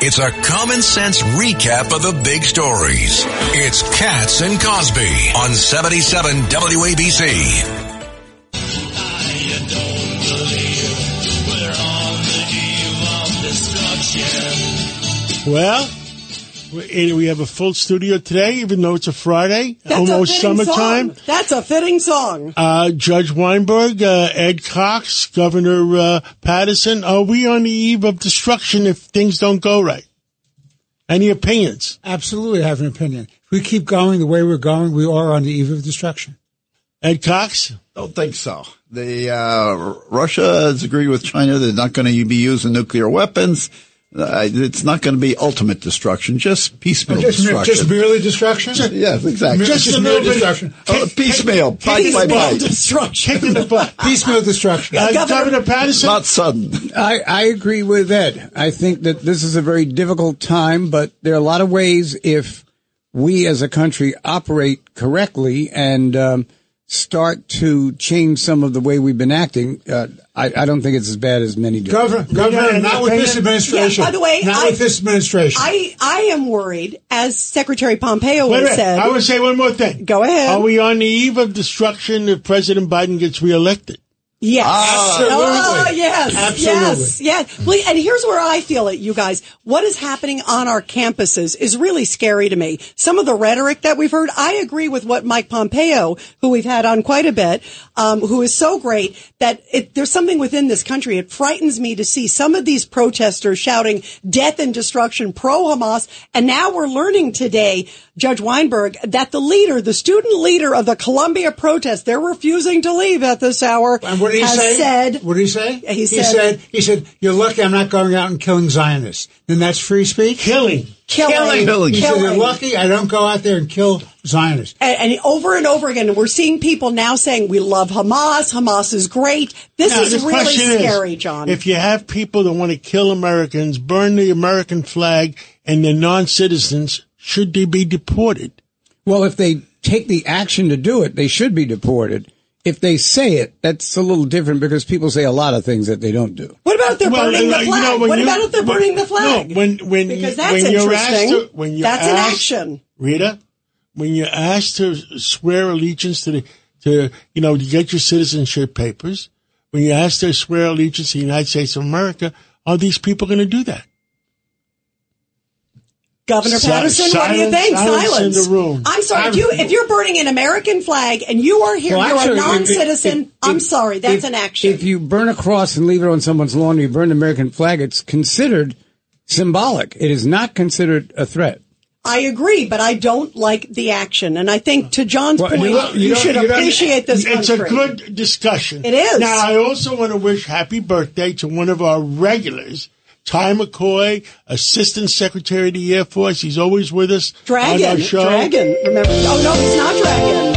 It's a common sense recap of the big stories. It's Katz and Cosby on 77 WABC. I don't believe we're on the eve of destruction. Well, we have a full studio today, even though it's a Friday, That's almost summertime. Song. That's a fitting song. Judge Weinberg, Ed Cox, Governor Patterson, are we on the eve of destruction if things don't go right? Any opinions? Absolutely have an opinion. If we keep going the way we're going, we are on the eve of destruction. Ed Cox? Don't think so. Russia has agreed with China they're not going to be using nuclear weapons. It's not going to be ultimate destruction, just piecemeal destruction. Just merely destruction? Yes, exactly. Just a little destruction. Piecemeal, bite by bite. Destruction. Kick in the butt. Piecemeal destruction. Governor Patterson? Not sudden. I agree with Ed. I think that this is a very difficult time, but there are a lot of ways if we as a country operate correctly and start to change some of the way we've been acting. I don't think it's as bad as many do. Governor, not with this administration. Yeah, by the way, with this administration. I am worried, as Secretary Pompeo has said. I would say one more thing. Go ahead. Are we on the eve of destruction if President Biden gets reelected? Yes. Absolutely. Oh, yes. Absolutely. Yes. Well, and here's where I feel it, you guys. What is happening on our campuses is really scary to me. Some of the rhetoric that we've heard, I agree with what Mike Pompeo, who we've had on quite a bit, who is so great that there's something within this country. It frightens me to see some of these protesters shouting death and destruction pro-Hamas. And now we're learning today, Judge Weinberg, that the student leader of the Columbia protest, they're refusing to leave at this hour. And what did he say? What did he say? He said, you're lucky I'm not going out and killing Zionists. Then that's free speech? Killing. He said, you're lucky I don't go out there and kill Zionists. And over again, we're seeing people now saying, we love Hamas. Hamas is great. This is really scary, John. If you have people that want to kill Americans, burn the American flag, and they're non-citizens, should they be deported? Well, if they take the action to do it, they should be deported. If they say it, that's a little different because people say a lot of things that they don't do. What about if they're burning the flag? What about if they're burning the flag? No, because that's interesting. That's an action. Rita, when you're asked to swear allegiance to get your citizenship papers, when you're asked to swear allegiance to the United States of America, are these people going to do that? Governor Patterson, what do you think? Silence. In the room. I'm sorry. If you're burning an American flag and you are here, you're a non-citizen. I'm sorry. That's an action. If you burn a cross and leave it on someone's lawn, you burn the American flag, it's considered symbolic. It is not considered a threat. I agree, but I don't like the action. And I think, to John's point, you should appreciate this country. It's a good discussion. It is. Now, I also want to wish happy birthday to one of our regulars, Ty McCoy, Assistant Secretary of the Air Force. He's always with us on our show. Dragon. Remember? Oh, no, he's not Dragon.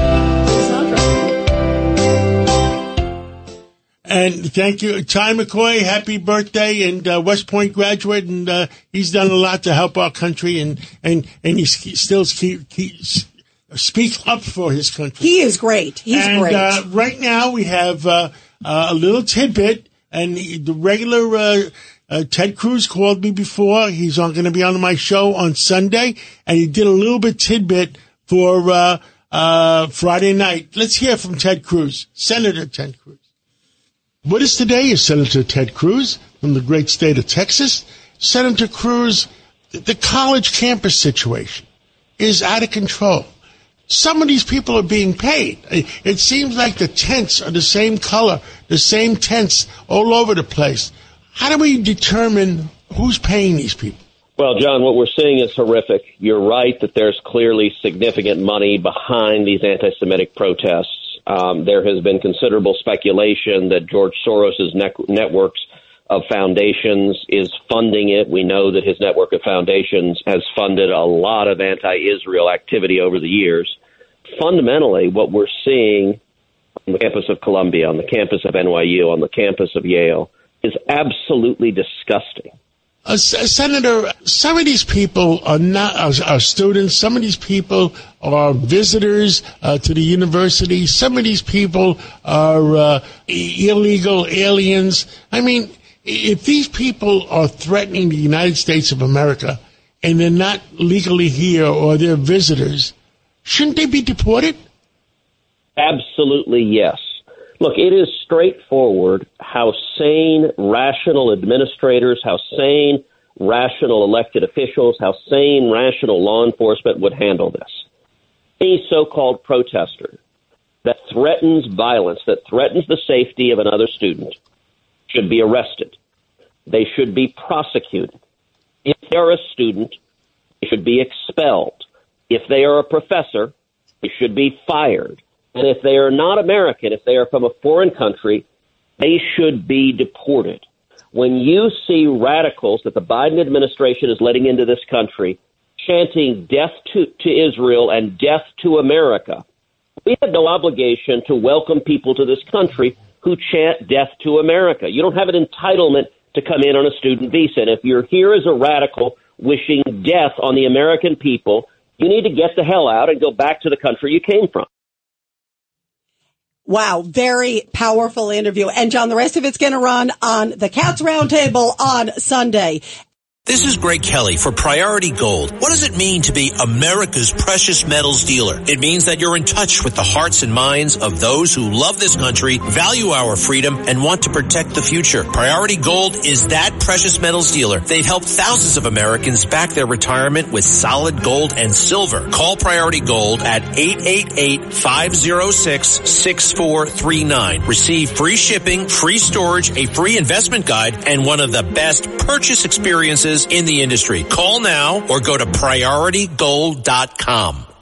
And thank you, Ty McCoy. Happy birthday, and West Point graduate, and he's done a lot to help our country, and he still speaks up for his country. He is great. He's great. Right now we have a little tidbit, and the regular Ted Cruz called me before. He's going to be on my show on Sunday, and he did a little bit tidbit for Friday night. Let's hear from Ted Cruz, Senator Ted Cruz. With us today is Senator Ted Cruz from the great state of Texas. Senator Cruz, the college campus situation is out of control. Some of these people are being paid. It seems like the tents are the same color, the same tents all over the place. How do we determine who's paying these people? Well, John, what we're seeing is horrific. You're right that there's clearly significant money behind these anti-Semitic protests. There has been considerable speculation that George Soros' networks of foundations is funding it. We know that his network of foundations has funded a lot of anti-Israel activity over the years. Fundamentally, what we're seeing on the campus of Columbia, on the campus of NYU, on the campus of Yale, is absolutely disgusting. Senator, some of these people are not are students. Some of these people are visitors to the university. Some of these people are illegal aliens. I mean, if these people are threatening the United States of America and they're not legally here or they're visitors, shouldn't they be deported? Absolutely, yes. Look, it is straightforward how sane, rational administrators, how sane, rational elected officials, how sane, rational law enforcement would handle this. Any so-called protester that threatens violence, that threatens the safety of another student, should be arrested. They should be prosecuted. If they're a student, they should be expelled. If they are a professor, they should be fired. And if they are not American, if they are from a foreign country, they should be deported. When you see radicals that the Biden administration is letting into this country chanting death to Israel and death to America, we have no obligation to welcome people to this country who chant death to America. You don't have an entitlement to come in on a student visa. And if you're here as a radical wishing death on the American people, you need to get the hell out and go back to the country you came from. Wow, very powerful interview. And John, the rest of it's going to run on the Cats Roundtable on Sunday. This is Greg Kelly for Priority Gold. What does it mean to be America's precious metals dealer? It means that you're in touch with the hearts and minds of those who love this country, value our freedom, and want to protect the future. Priority Gold is that precious metals dealer. They've helped thousands of Americans back their retirement with solid gold and silver. Call Priority Gold at 888-506-6439. Receive free shipping, free storage, a free investment guide, and one of the best purchase experiences in the industry. Call now or go to PriorityGold.com.